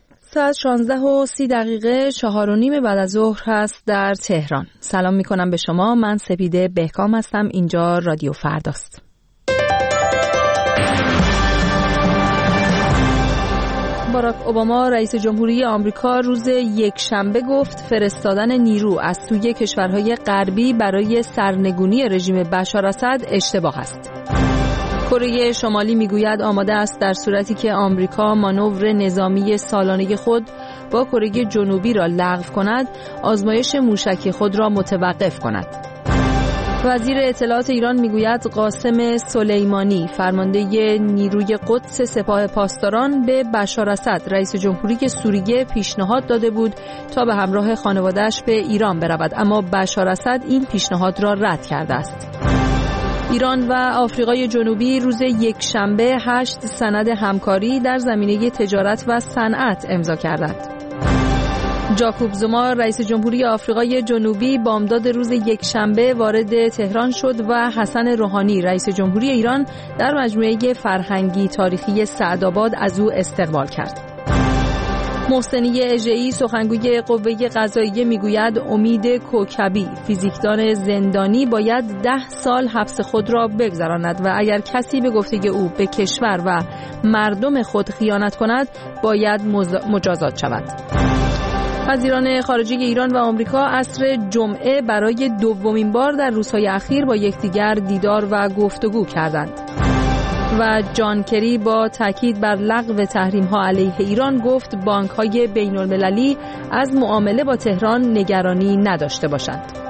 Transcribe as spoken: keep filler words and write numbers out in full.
ساعت شانزده و سی دقیقه چهار و نیم بعد از ظهر هست در تهران. سلام می کنم به شما. من سپیده بهکام هستم. اینجا رادیو فرداست. باراک اوباما رئیس جمهوری آمریکا روز یکشنبه گفت فرستادن نیرو از سوی کشورهای غربی برای سرنگونی رژیم بشار اسد اشتباه است. کره شمالی میگوید آماده است در صورتی که آمریکا مانور نظامی سالانه خود با کره جنوبی را لغو کند، آزمایش موشکی خود را متوقف کند. وزیر اطلاعات ایران میگوید قاسم سلیمانی فرمانده نیروی قدس سپاه پاسداران به بشار اسد رئیس جمهوری سوریه پیشنهاد داده بود تا به همراه خانواده‌اش به ایران برود، اما بشار اسد این پیشنهاد را رد کرده است. ایران و آفریقای جنوبی روز یکشنبه هشت سند همکاری در زمینه تجارت و صنعت امضا کردند. جاکوب زوما رئیس جمهوری آفریقای جنوبی بامداد روز یکشنبه وارد تهران شد و حسن روحانی رئیس جمهوری ایران در مجموعه فرهنگی تاریخی سعدآباد از او استقبال کرد. محسنی اژه‌ای سخنگوی قوه قضاییه میگوید امید کوکبی فیزیکدان زندانی باید ده سال حبس خود را بگذراند و اگر کسی به گفته او به کشور و مردم خود خیانت کند باید مجازات شود. وزیران خارجه ایران و آمریکا عصر جمعه برای دومین بار در روزهای اخیر با یکدیگر دیدار و گفتگو کردند. و جان کری با تاکید بر لغو تحریم‌ها علیه ایران گفت بانک‌های بین‌المللی از معامله با تهران نگرانی نداشته باشند.